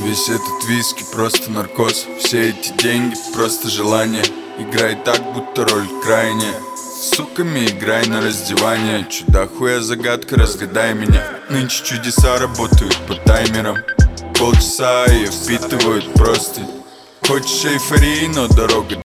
Весь этот виски просто наркоз. Все эти деньги просто желание. Играй так, будто роль крайняя. С суками играй на раздевание. Чудо хуя загадка, разгадай меня. Нынче чудеса работают по таймерам. Полчаса ее впитывают просто. Хочешь эйфории, но дорога